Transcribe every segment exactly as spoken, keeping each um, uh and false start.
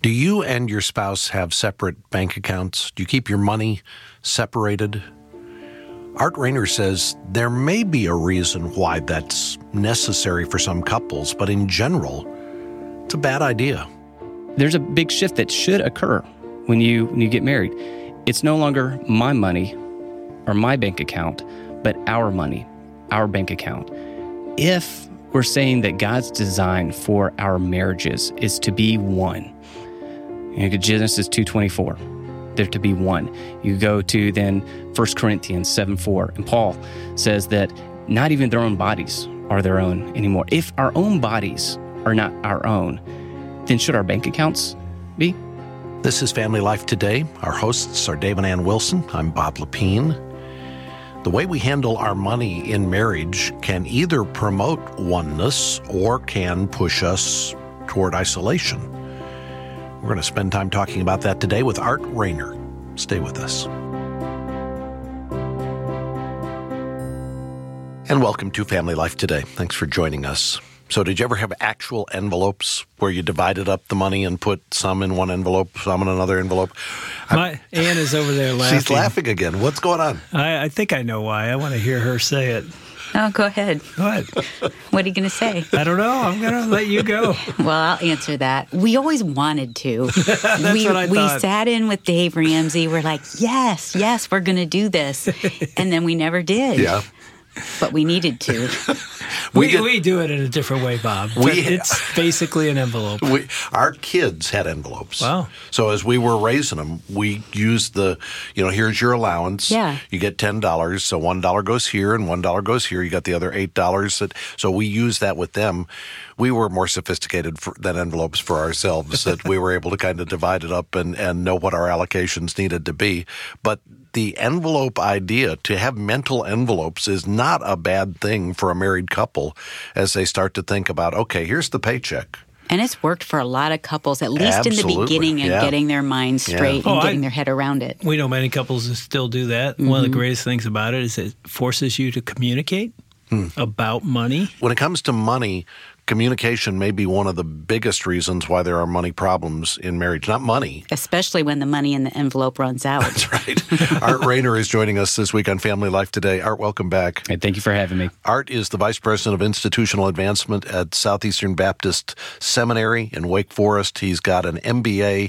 Do you and your spouse have separate bank accounts? Do you keep your money separated? Art Rayner says there may be a reason why that's necessary for some couples, but in general, it's a bad idea. There's a big shift that should occur when you when you get married. It's no longer my money or my bank account, but our money, our bank account. If we're saying that God's design for our marriages is to be one, you know, Genesis two twenty-four, they're to be one. You go to then First Corinthians seven four, and Paul says that not even their own bodies are their own anymore. If our own bodies are not our own, then should our bank accounts be? This is Family Life Today. Our hosts are Dave and Ann Wilson. I'm Bob Lepine. The way we handle our money in marriage can either promote oneness or can push us toward isolation. We're going to spend time talking about that today with Art Rayner. Stay with us. And welcome to Family Life Today. Thanks for joining us. So did you ever have actual envelopes where you divided up the money and put some in one envelope, some in another envelope? My Ann is over there laughing. She's laughing again. What's going on? I, I think I know why. I want to hear her say it. Oh, go ahead. Go ahead. What are you going to say? I don't know. I'm going to let you go. Well, I'll answer that. We always wanted to. That's we, what I we thought. sat in with Dave Ramsey. We're like, yes, yes, we're going to do this. And then we never did. Yeah. But we needed to. We, did- we do it in a different way, Bob. We- it's basically an envelope. We, our kids had envelopes. Wow. So as we were raising them, we used the, you know, here's your allowance. Yeah. You get ten dollars, so one dollar goes here and one dollar goes here. You got the other eight dollars. That, so we used that with them. We were more sophisticated for, than envelopes for ourselves, that we were able to kind of divide it up and, and know what our allocations needed to be. But the envelope idea, to have mental envelopes, is not a bad thing for a married couple as they start to think about, okay, here's the paycheck. And it's worked for a lot of couples, at least Absolutely. in the beginning, and Yeah. getting their minds straight Yeah. and Oh, getting I- their head around it. We know many couples that still do that. One of the greatest things about it is it forces you to communicate about money. When it comes to money, communication may be one of the biggest reasons why there are money problems in marriage. Not money. Especially when the money in the envelope runs out. That's right. Art Rayner is joining us this week on Family Life Today. Art, welcome back. Hey, thank you for having me. Art is the Vice President of Institutional Advancement at Southeastern Baptist Seminary in Wake Forest. He's got an M B A,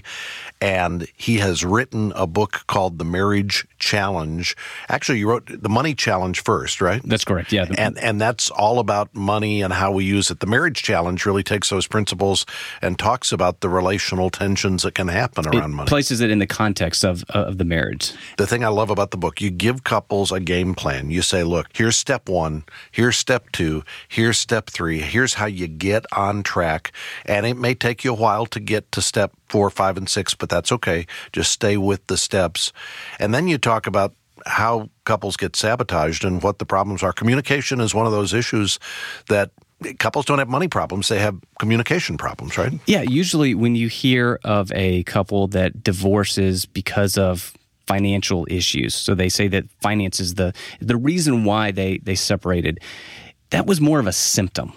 and he has written a book called The Marriage Challenge. Actually, you wrote The Money Challenge first, right? That's correct, yeah. And and that's all about money and how we use it. The Marriage Challenge really takes those principles and talks about the relational tensions that can happen around it money. places it in the context of of the marriage. The thing I love about the book, you give couples a game plan. You say, look, here's step one, here's step two, here's step three, here's how you get on track. And it may take you a while to get to step four, five, and six, but that's okay. Just stay with the steps. And then you talk about how couples get sabotaged and what the problems are. Communication is one of those issues that couples don't have money problems, they have communication problems, right? Yeah, usually when you hear of a couple that divorces because of financial issues, so they say that finance is the the reason why they, they separated, that was more of a symptom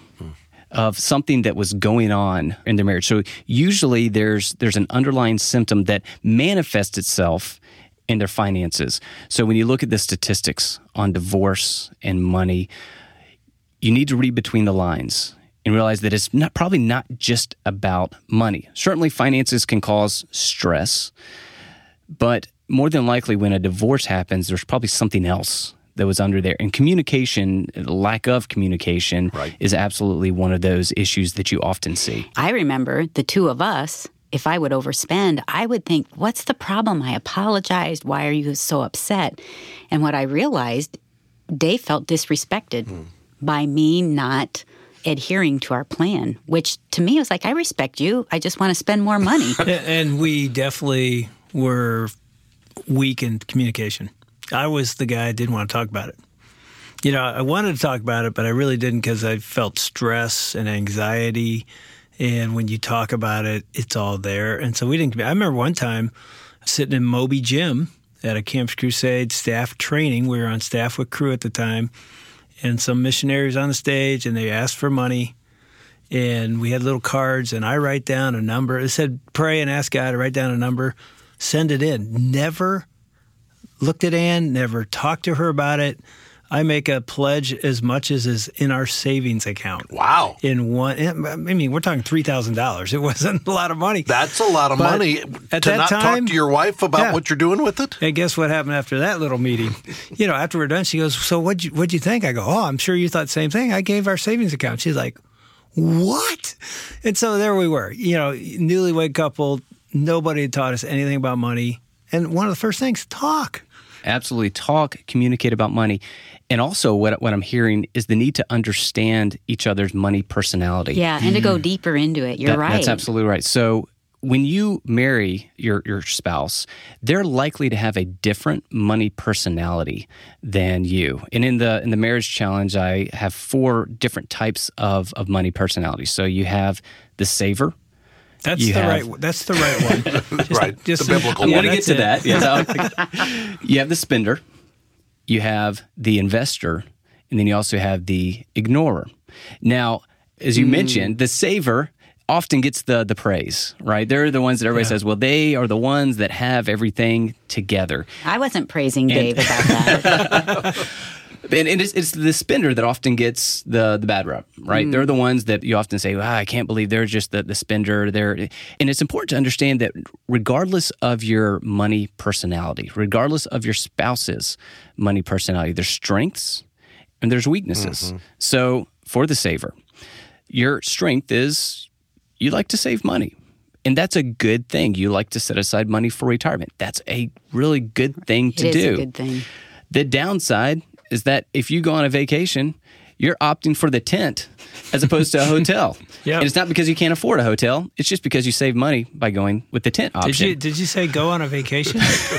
of something that was going on in their marriage. So usually there's there's an underlying symptom that manifests itself in their finances. So when you look at the statistics on divorce and money, you need to read between the lines and realize that it's not probably not just about money. Certainly finances can cause stress, but more than likely when a divorce happens, there's probably something else that was under there. And communication, lack of communication, Right. is absolutely one of those issues that you often see. I remember the two of us, if I would overspend, I would think, what's the problem? I apologized. Why are you so upset? And what I realized, Dave felt disrespected mm. by me not adhering to our plan, which to me was like, I respect you. I just want to spend more money. And we definitely were weak in communication. I was the guy who didn't want to talk about it. You know, I wanted to talk about it, but I really didn't because I felt stress and anxiety. And when you talk about it, it's all there. And so we didn't. I remember one time sitting in Moby Gym at a Campus Crusade staff training. We were on staff with crew at the time. And some missionaries on the stage, and they asked for money. and we had little cards, and I write down a number. It said, pray and ask God to write down a number, send it in. Never looked at Ann, never talked to her about it. I make a pledge as much as is in our savings account. Wow. In one, I mean, we're talking three thousand dollars. It wasn't a lot of money. That's a lot of But money at to that not time- talk to your wife about Yeah. what you're doing with it? And guess what happened after that little meeting? You know, after we're done, she goes, so what'd you, what'd you think? I go, oh, I'm sure you thought the same thing. I gave our savings account. She's like, what? And so there we were, you know, newlywed couple. Nobody had taught us anything about money. And one of the first things, talk. Absolutely. Talk, communicate about money. And also what what I'm hearing is the need to understand each other's money personality. Yeah, and to go deeper into it. You're That- right. That's absolutely right. So when you marry your, your spouse, they're likely to have a different money personality than you. And in the in the marriage challenge, I have four different types of, of money personalities. So you have the saver. That's You the have- right. That's the right one. Just- Right. just- The biblical I'm yeah, going to get that's to it. that. Yes. You have the spender, you have the investor, and then you also have the ignorer. Now, as you mentioned, the saver often gets the the praise, right? They're the ones that everybody Yeah. says, well, they are the ones that have everything together. I wasn't praising Dave about that. And and it's, it's the spender that often gets the the bad rep, right? They're the ones that you often say, "Wow, I can't believe they're just the, the spender." They're, and it's important to understand that regardless of your money personality, regardless of your spouse's money personality, there's strengths and there's weaknesses. So for the saver, your strength is you like to save money. And that's a good thing. You like to set aside money for retirement. That's a really good thing to It is do. a good thing. The downside is that if you go on a vacation, you're opting for the tent as opposed to a hotel. Yep. And it's not because you can't afford a hotel. It's just because you save money by going with the tent option. Did you did you say go on a vacation?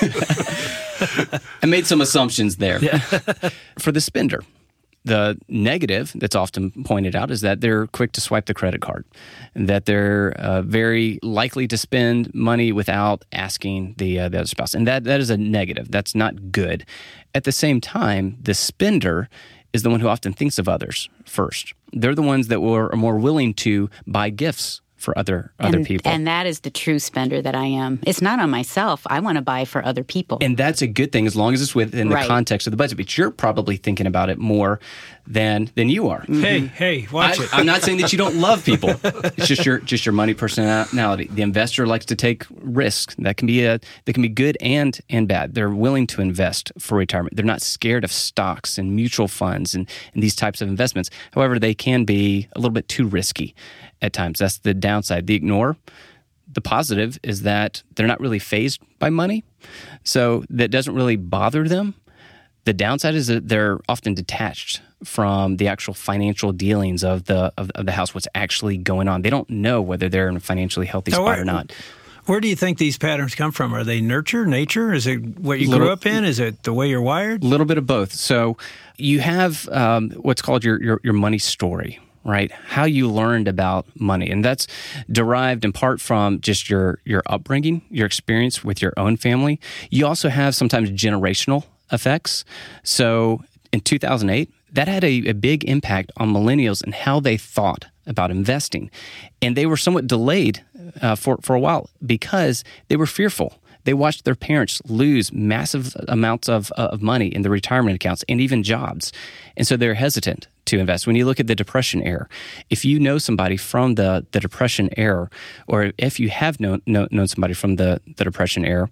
I made some assumptions there. For the spender, the negative that's often pointed out is that they're quick to swipe the credit card, and that they're uh, very likely to spend money without asking the, uh, the other spouse. And that that is a negative. That's not good. At the same time, the spender is the one who often thinks of others first. They're the ones that were, are more willing to buy gifts for other other and, people. And that is the true spender that I am. It's not on myself. I want to buy for other people. And that's a good thing as long as it's within the Right. context of the budget. But you're probably thinking about it more than than you are. Hey, hey, watch I, it. I'm not saying that you don't love people. It's just your just your money personality. The investor likes to take risks. That can be a that can be good and and bad. They're willing to invest for retirement. They're not scared of stocks and mutual funds and, and these types of investments. However, they can be a little bit too risky at times. That's the downside. The ignore. The positive is that they're not really fazed by money, so that doesn't really bother them. The downside is that they're often detached from the actual financial dealings of the of, of the house, what's actually going on. They don't know whether they're in a financially healthy Now, spot where- or not. Where do you think these patterns come from? Are they nurture, nature? Is it what you Little- grew up in? Is it the way you're wired? A little bit of both. So you have um, what's called your, your your money story, right? How you learned about money, and that's derived in part from just your your upbringing, your experience with your own family. You also have sometimes generational effects. So in two thousand eight, that had a, a big impact on millennials and how they thought about investing, and they were somewhat delayed uh, for for a while because they were fearful. They watched their parents lose massive amounts of uh, of money in their retirement accounts and even jobs, and so they're hesitant to invest. When you look at the Depression era, if you know somebody from the, the Depression era, or if you have known know, known somebody from the, the Depression era,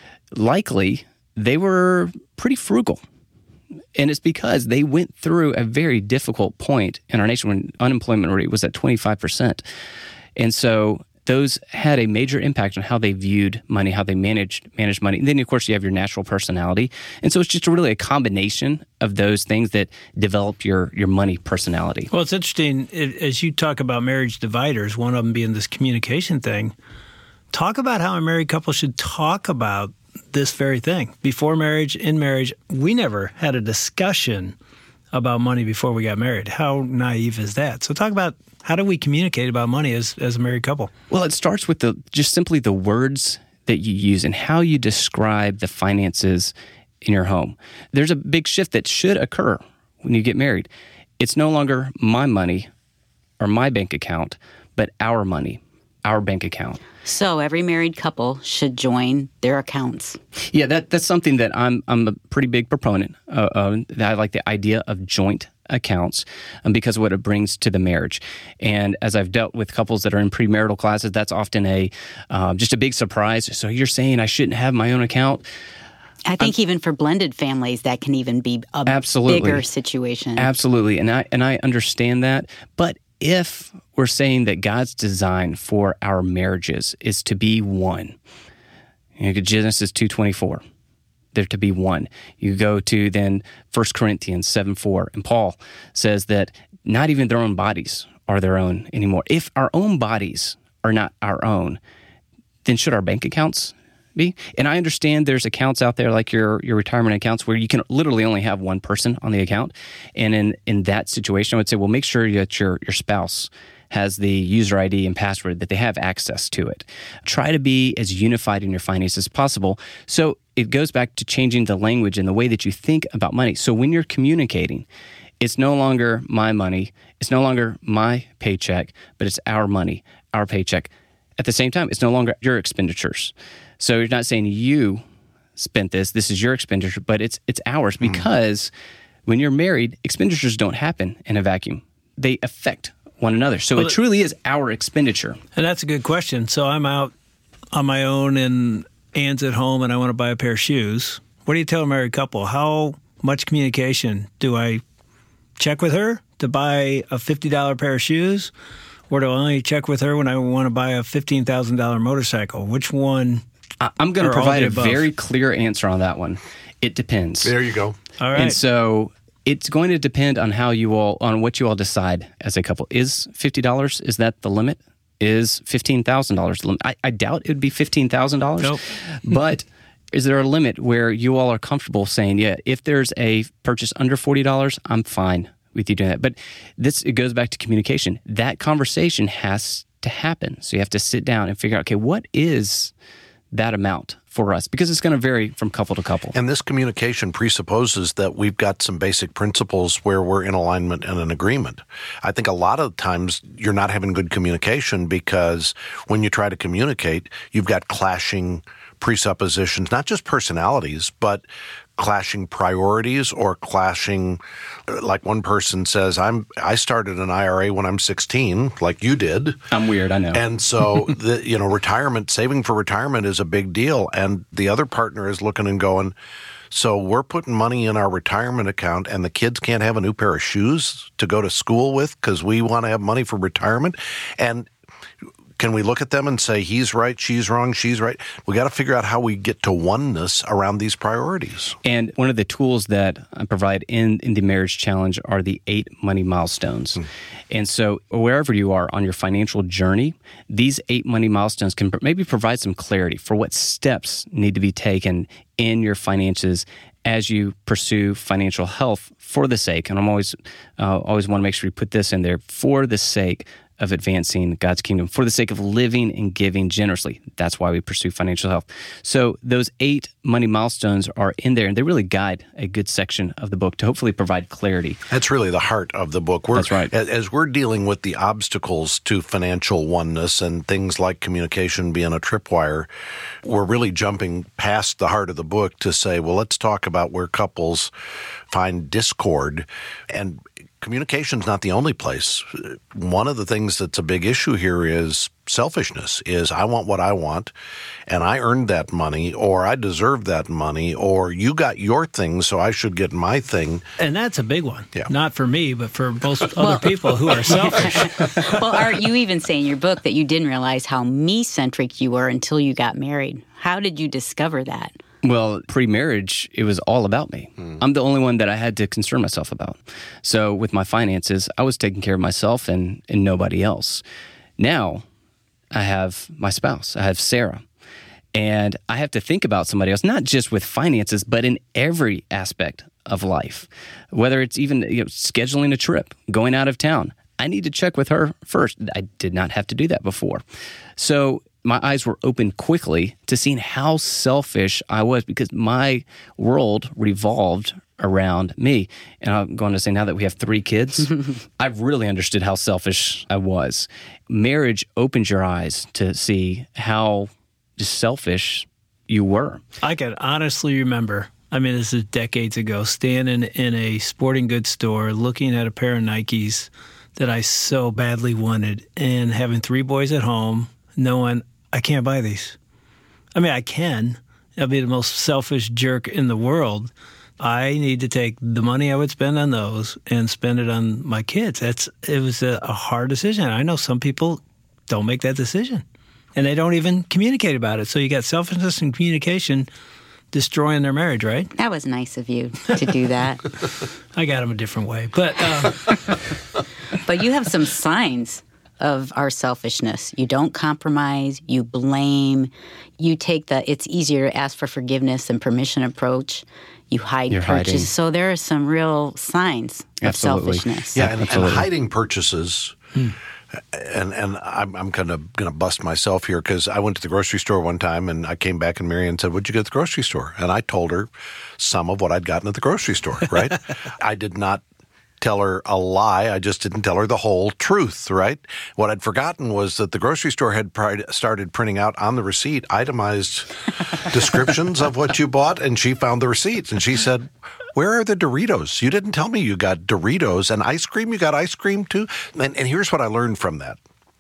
likely they were pretty frugal. And it's because they went through a very difficult point in our nation when unemployment rate was at twenty-five percent. And so those had a major impact on how they viewed money, how they managed managed money. And then, of course, you have your natural personality. And so it's just really a combination of those things that develop your, your money personality. Well, it's interesting it, as you talk about marriage dividers, one of them being this communication thing. Talk about how a married couple should talk about this very thing. Before marriage, in marriage, we never had a discussion about money before we got married. How naive is that? So talk about how do we communicate about money as, as a married couple? Well, it starts with the just simply the words that you use and how you describe the finances in your home. There's a big shift that should occur when you get married. It's no longer my money or my bank account, but our money, our bank account. So every married couple should join their accounts. Yeah, that that's something that I'm I'm a pretty big proponent of. Uh, I like the idea of joint accounts um, because of what it brings to the marriage. And as I've dealt with couples that are in premarital classes, that's often a um, just a big surprise. So you're saying I shouldn't have my own account? I think I'm, even for blended families, that can even be a absolutely. bigger situation. Absolutely, and I and I understand that, but if we're saying that God's design for our marriages is to be one, you know, Genesis two twenty-four, they're to be one. You go to then First Corinthians seven four, and Paul says that not even their own bodies are their own anymore. If our own bodies are not our own, then should our bank accounts be? And I understand there's accounts out there like your your retirement accounts where you can literally only have one person on the account. And in, in that situation, I would say, well, make sure that your, your spouse has the user I D and password, that they have access to it. Try to be as unified in your finances as possible. So it goes back to changing the language and the way that you think about money. So when you're communicating, it's no longer my money, it's no longer my paycheck, but it's our money, our paycheck. At the same time, it's no longer your expenditures. So you're not saying you spent this, this is your expenditure, but it's it's ours, because mm. when you're married, expenditures don't happen in a vacuum. They affect one another. So well, it truly is our expenditure. And that's a good question. So I'm out on my own and Anne's at home and I want to buy a pair of shoes. What do you tell a married couple? How much communication do I check with her to buy a fifty dollars pair of shoes? Or do I only check with her when I want to buy a fifteen thousand dollars motorcycle? Which one? I'm going to provide a very clear answer on that one. It depends. There you go. All right. And so it's going to depend on how you all, on what you all decide as a couple. Is fifty dollars, is that the limit? Is fifteen thousand dollars the limit? I, I doubt it would be fifteen thousand dollars. Nope. But is there a limit where you all are comfortable saying, yeah, if there's a purchase under forty dollars, I'm fine with you doing that? But this, it goes back to communication. That conversation has to happen. So you have to sit down and figure out, okay, what is that amount for us? Because it's going to vary from couple to couple. And this communication presupposes that we've got some basic principles where we're in alignment and an agreement. I think a lot of times you're not having good communication because when you try to communicate, you've got clashing presuppositions, not just personalities, but clashing priorities or clashing, like one person says, I'm, I started an I R A when I'm sixteen, like you did. I'm weird, I know. And so, the, you know, retirement, saving for retirement is a big deal. And the other partner is looking and going, so we're putting money in our retirement account and the kids can't have a new pair of shoes to go to school with because we want to have money for retirement. And can we look at them and say, he's right, she's wrong, she's right? We got to figure out how we get to oneness around these priorities. And one of the tools that I provide in, in the Marriage Challenge are the eight money milestones. Mm. And so wherever you are on your financial journey, these eight money milestones can maybe provide some clarity for what steps need to be taken in your finances as you pursue financial health for the sake, and I'm always uh, always want to make sure you put this in there, for the sake of advancing God's kingdom, for the sake of living and giving generously. That's why we pursue financial health. So those eight money milestones are in there, and they really guide a good section of the book to hopefully provide clarity. That's really the heart of the book. We're, That's right. As we're dealing with the obstacles to financial oneness and things like communication being a tripwire, we're really jumping past the heart of the book to say, well, let's talk about where couples find discord. And communication's not the only place. One of the things that's a big issue here is selfishness, is I want what I want, and I earned that money, or I deserve that money, or you got your thing, so I should get my thing. And that's a big one. Yeah. Not for me, but for most other people who are selfish. Well, Art, you even say in your book that you didn't realize how me-centric you were until you got married. How did you discover that? Well, pre-marriage, it was all about me. Mm. I'm the only one that I had to concern myself about. So with my finances, I was taking care of myself and, and nobody else. Now, I have my spouse. I have Sarah. And I have to think about somebody else, not just with finances, but in every aspect of life. Whether it's even you know, scheduling a trip, going out of town. I need to check with her first. I did not have to do that before. So my eyes were opened quickly to seeing how selfish I was, because my world revolved around me. And I'm going to say, now that we have three kids, I've really understood how selfish I was. Marriage opens your eyes to see how just selfish you were. I can honestly remember, I mean, this is decades ago, standing in a sporting goods store looking at a pair of Nikes that I so badly wanted and having three boys at home knowing I can't buy these. I mean, I can. I'll be the most selfish jerk in the world. I need to take the money I would spend on those and spend it on my kids. That's it was a, a hard decision. I know some people don't make that decision, and they don't even communicate about it. So you got selfishness and communication destroying their marriage, right? That was nice of you to do that. I got them a different way, but uh, but you have some signs of our selfishness. You don't compromise. You blame. You take the it's easier to ask for forgiveness and permission approach. You hide You're purchases. hiding. So there are some real signs Absolutely. of selfishness. Yeah, and, and Absolutely. hiding purchases. And and I'm I'm kind of going to bust myself here because I went to the grocery store one time and I came back and Marianne said, "What'd you get at the grocery store?" And I told her some of what I'd gotten at the grocery store. Right? I did not tell her a lie. I just didn't tell her the whole truth, right? What I'd forgotten was that the grocery store had pri- started printing out on the receipt itemized descriptions of what you bought, and she found the receipts, and she said, "Where are the Doritos? You didn't tell me you got Doritos and ice cream. You got ice cream too?" And, and here's what I learned from that.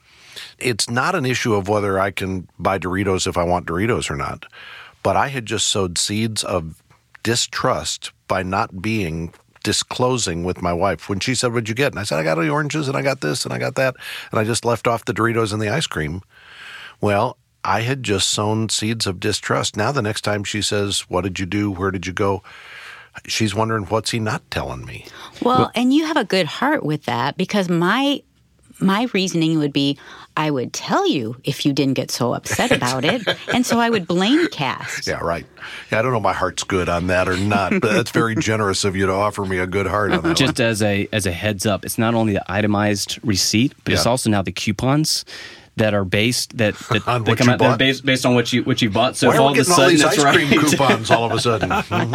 It's not an issue of whether I can buy Doritos if I want Doritos or not, but I had just sowed seeds of distrust by not being disclosing with my wife. When she said, "What'd you get?" And I said, "I got the oranges and I got this and I got that." And I just left off the Doritos and the ice cream. Well, I had just sown seeds of distrust. Now the next time she says, "What did you do? Where did you go?" she's wondering, what's he not telling me? Well, well, and you have a good heart with that because my my reasoning would be, I would tell you if you didn't get so upset about it. And so I would blame cast. Yeah, right. Yeah, I don't know if my heart's good on that or not, but that's very generous of you to offer me a good heart on that Just one. as a as a heads up, it's not only the itemized receipt, but it's Yeah. also now the coupons that are based that, that, On that what come you out that are bought? based based on what you what you bought. So Why if are all we of a getting all sudden these that's ice cream right. coupons all of a sudden?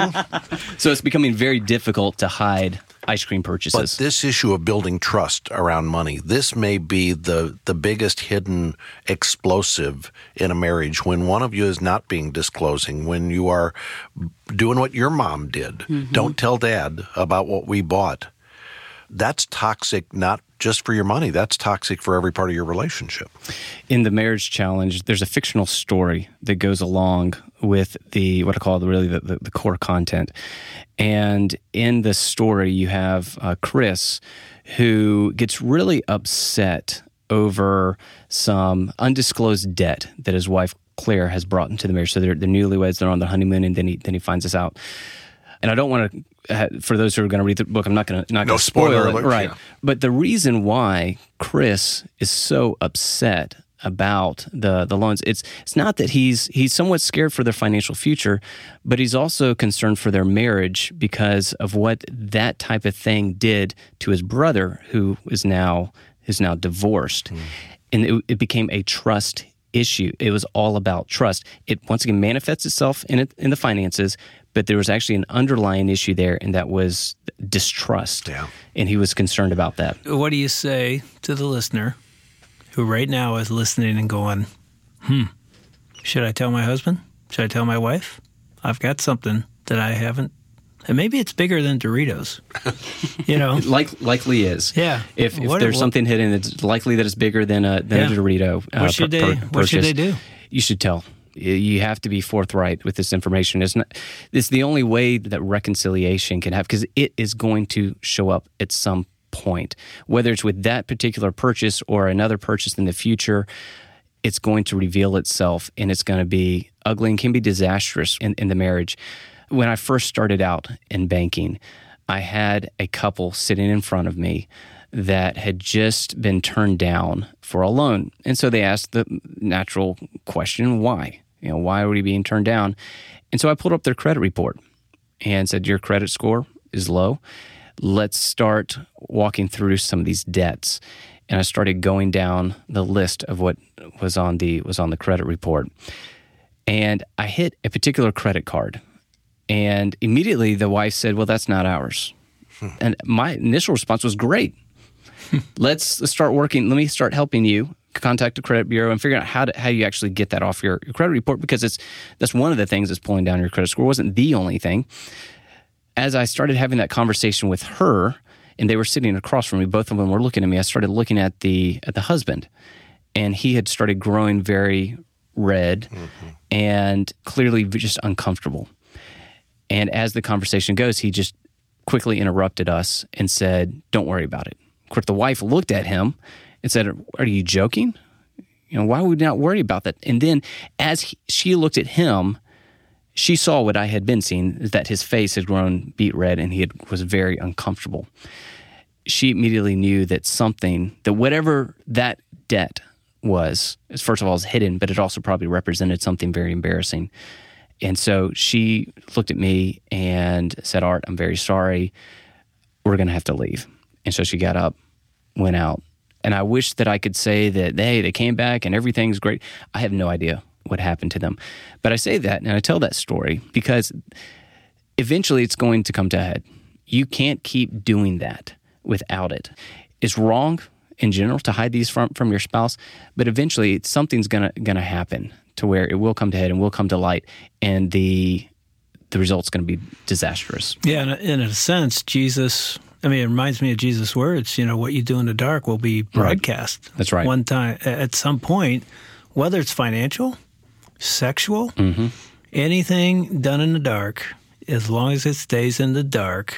Mhm. So it's becoming very difficult to hide ice cream purchases. But this issue of building trust around money, this may be the, the biggest hidden explosive in a marriage when one of you is not being disclosing, when you are doing what your mom did. Mm-hmm. Don't tell dad about what we bought. That's toxic, not just for your money. That's toxic for every part of your relationship. In the Marriage Challenge, there's a fictional story that goes along with the what I call the really the, the, the core content. And in the story, you have uh, Chris, who gets really upset over some undisclosed debt that his wife Claire has brought into the marriage. So they're, they're newlyweds, they're on their honeymoon, and then he then he finds this out. And I don't want to, for those who are going to read the book, I'm not going to not No going to spoil spoiler it, alert, right? yeah. But the reason why Chris is so upset about the the loans, it's it's not that he's he's somewhat scared for their financial future, but he's also concerned for their marriage because of what that type of thing did to his brother, who is now is now divorced, mm. and it, it became a trust issue. It was all about trust. It once again manifests itself in it, in the finances. But there was actually an underlying issue there, and that was distrust. Yeah. And he was concerned about that. What do you say to the listener who right now is listening and going, hmm, should I tell my husband? Should I tell my wife? I've got something that I haven't. And maybe it's bigger than Doritos, you know? Like, likely is. Yeah. If, if What- there's what- something hidden, it's likely that it's bigger than a, than Yeah. a Dorito. uh, What should pur- they- pur- what should they purchase. do? You should tell. You have to be forthright with this information. It's not. It's the only way that reconciliation can happen because it is going to show up at some point, whether it's with that particular purchase or another purchase in the future. It's going to reveal itself, and it's going to be ugly and can be disastrous in, in the marriage. When I first started out in banking, I had a couple sitting in front of me that had just been turned down for a loan. And so they asked the natural question, why? You know, why are we being turned down? And so I pulled up their credit report and said, your credit score is low. Let's start walking through some of these debts. And I started going down the list of what was on the was on the credit report. And I hit a particular credit card. And immediately the wife said, well, that's not ours. Hmm. And my initial response was, great. Let's start working. Let me start helping you contact the credit bureau and figure out how to, how you actually get that off your, your credit report, because it's that's one of the things that's pulling down your credit score. It wasn't the only thing. As I started having that conversation with her, and they were sitting across from me, both of them were looking at me, I started looking at the at the husband, and he had started growing very red mm-hmm. and clearly just uncomfortable. And as the conversation goes, he just quickly interrupted us and said, don't worry about it. Of course, the wife looked at him and said, are you joking? You know, why would we not worry about that? And then as he, she looked at him, she saw what I had been seeing, is that his face had grown beet red and he had, was very uncomfortable. She immediately knew that something, that whatever that debt was, first of all, is hidden, but it also probably represented something very embarrassing. And so she looked at me and said, Art, I'm very sorry. We're going to have to leave. And so she got up, went out. And I wish that I could say that, hey, they came back and everything's great. I have no idea what happened to them. But I say that and I tell that story because eventually it's going to come to a head. You can't keep doing that without it. It's wrong in general to hide these from, from your spouse, but eventually something's gonna gonna happen to where it will come to head and will come to light, and the the result's going to be disastrous. Yeah, and in a sense, Jesus, I mean, it reminds me of Jesus' words, you know, what you do in the dark will be broadcast. Right. That's right. One time, at some point, whether it's financial, sexual, mm-hmm. anything done in the dark, as long as it stays in the dark,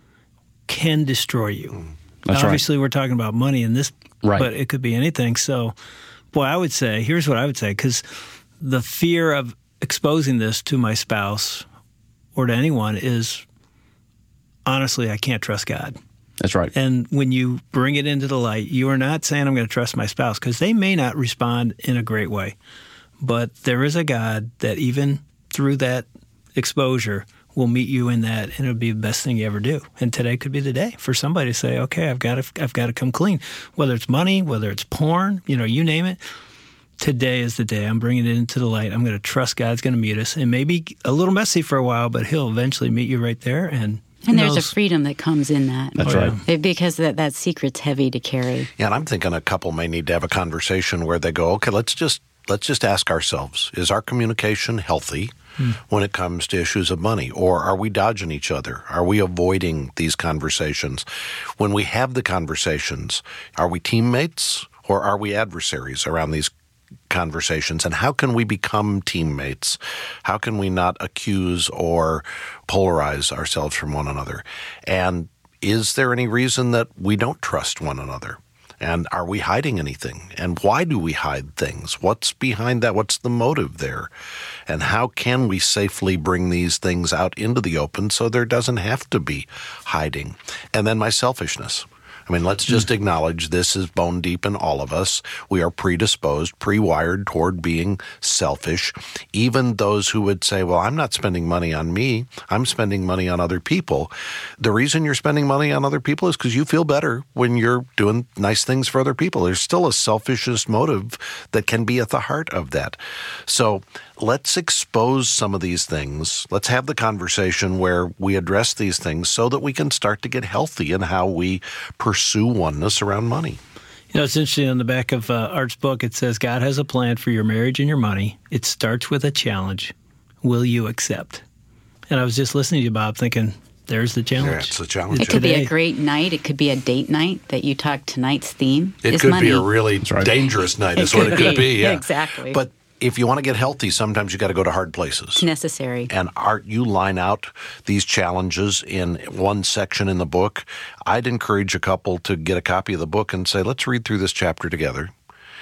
can destroy you. That's Obviously, right. we're talking about money in this, right. but it could be anything. So, boy, I would say, here's what I would say, because the fear of exposing this to my spouse or to anyone is, honestly, I can't trust God. That's right. And when you bring it into the light, you are not saying I'm going to trust my spouse, because they may not respond in a great way. But there is a God that even through that exposure will meet you in that, and it'll be the best thing you ever do. And today could be the day for somebody to say, okay, I've got to, I've got to come clean. Whether it's money, whether it's porn, you know, you name it. Today is the day. I'm bringing it into the light. I'm going to trust God's going to meet us. It may be a little messy for a while, but He'll eventually meet you right there. And And there's a freedom that comes in that. That's oh, right. Yeah. Because that, that secret's heavy to carry. Yeah, and I'm thinking a couple may need to have a conversation where they go, okay, let's just let's just ask ourselves, is our communication healthy hmm. when it comes to issues of money? Or are we dodging each other? Are we avoiding these conversations? When we have the conversations, are we teammates or are we adversaries around these conversations? And how can we become teammates? How can we not accuse or polarize ourselves from one another? And is there any reason that we don't trust one another? And are we hiding anything? And why do we hide things? What's behind that? What's the motive there? And how can we safely bring these things out into the open so there doesn't have to be hiding? And then my selfishness. I mean, let's just acknowledge this is bone deep in all of us. We are predisposed, pre-wired toward being selfish. Even those who would say, well, I'm not spending money on me, I'm spending money on other people. The reason you're spending money on other people is because you feel better when you're doing nice things for other people. There's still a selfishness motive that can be at the heart of that. So let's expose some of these things. Let's have the conversation where we address these things so that we can start to get healthy in how we pursue oneness around money. You know, it's interesting, on the back of uh, Art's book, it says, God has a plan for your marriage and your money. It starts with a challenge. Will you accept? And I was just listening to you, Bob, thinking, there's the challenge. Yeah, it's the challenge. It could Today. be a great night. It could be a date night that you talk tonight's theme It is could money. be a really right. dangerous night It is what could it could be. be. Yeah. Exactly. But if you want to get healthy, sometimes you got to go to hard places. It's necessary. And Art, you line out these challenges in one section in the book. I'd encourage a couple to get a copy of the book and say, let's read through this chapter together.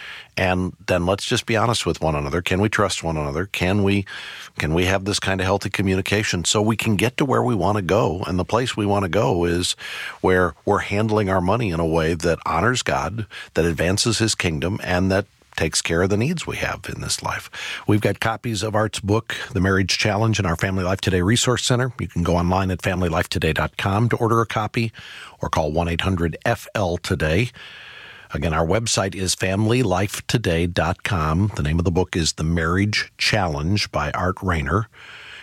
And then let's just be honest with one another. Can we trust one another? Can we can we have this kind of healthy communication so we can get to where we want to go? And the place we want to go is where we're handling our money in a way that honors God, that advances His kingdom, and that takes care of the needs we have in this life. We've got copies of Art's book, The Marriage Challenge, in our Family Life Today Resource Center. You can go online at family life today dot com to order a copy or call one eight hundred F L today. Again, our website is family life today dot com. The name of the book is The Marriage Challenge by Art Rainer.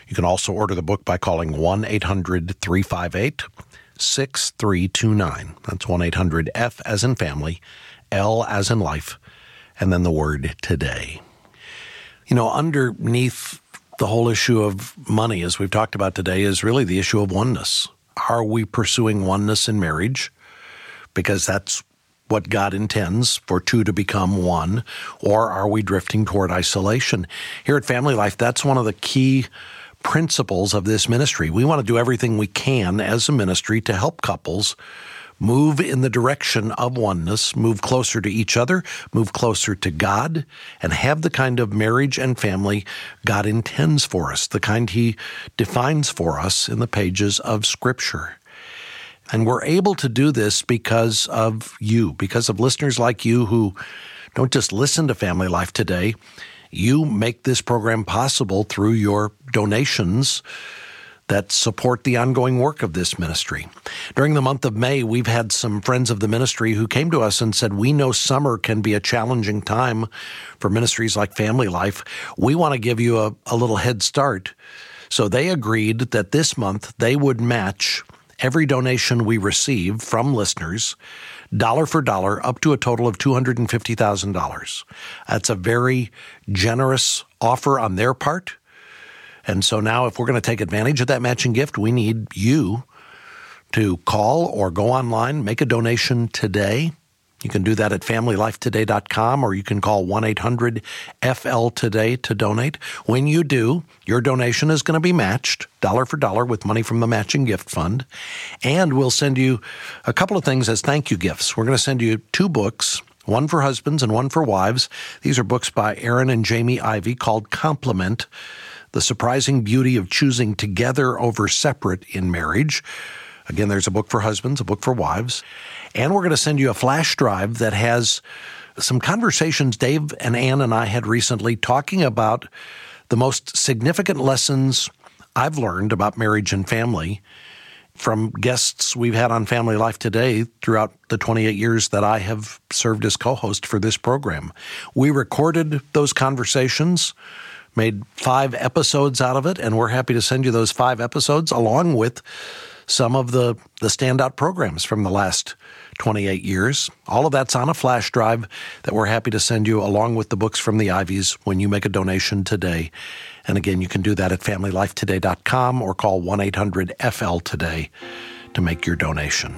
You can also order the book by calling one eight hundred three five eight six three two nine. That's one eight hundred F as in family, L as in life, and then the word today. You know, underneath the whole issue of money, as we've talked about today, is really the issue of oneness. Are we pursuing oneness in marriage? Because that's what God intends, for two to become one, or are we drifting toward isolation? Here at Family Life, that's one of the key principles of this ministry. We want to do everything we can as a ministry to help couples move in the direction of oneness, move closer to each other, move closer to God, and have the kind of marriage and family God intends for us, the kind He defines for us in the pages of Scripture. And we're able to do this because of you, because of listeners like you who don't just listen to Family Life Today. You make this program possible through your donations that support the ongoing work of this ministry. During the month of May, we've had some friends of the ministry who came to us and said, we know summer can be a challenging time for ministries like Family Life. We want to give you a, a little head start. So they agreed that this month they would match every donation we receive from listeners, dollar for dollar, up to a total of two hundred fifty thousand dollars. That's a very generous offer on their part. And so now if we're going to take advantage of that matching gift, we need you to call or go online, make a donation today. You can do that at family life today dot com, or you can call one eight hundred F L today to donate. When you do, your donation is going to be matched dollar for dollar with money from the Matching Gift Fund. And we'll send you a couple of things as thank you gifts. We're going to send you two books, one for husbands and one for wives. These are books by Aaron and Jamie Ivey called Complement: The Surprising Beauty of Choosing Together Over Separate in Marriage. Again, there's a book for husbands, a book for wives. And we're going to send you a flash drive that has some conversations Dave and Ann and I had recently talking about the most significant lessons I've learned about marriage and family from guests we've had on Family Life Today throughout the twenty-eight years that I have served as co-host for this program. We recorded those conversations, made five episodes out of it, and we're happy to send you those five episodes along with some of the, the standout programs from the last twenty-eight years. All of that's on a flash drive that we're happy to send you along with the books from the Ivies when you make a donation today. And again, you can do that at family life today dot com or call one eight hundred F L today to make your donation.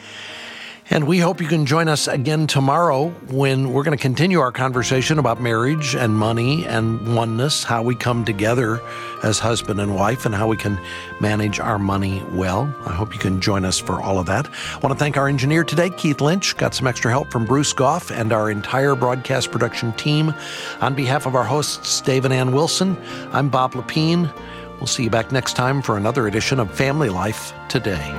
And we hope you can join us again tomorrow when we're going to continue our conversation about marriage and money and oneness, how we come together as husband and wife, and how we can manage our money well. I hope you can join us for all of that. I want to thank our engineer today, Keith Lynch. Got some extra help from Bruce Goff and our entire broadcast production team. On behalf of our hosts, Dave and Ann Wilson, I'm Bob Lepine. We'll see you back next time for another edition of Family Life Today.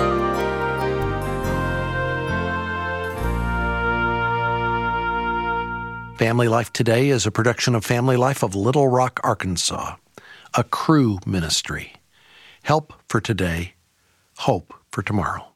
Family Life Today is a production of Family Life of Little Rock, Arkansas, a Cru ministry. Help for today, hope for tomorrow.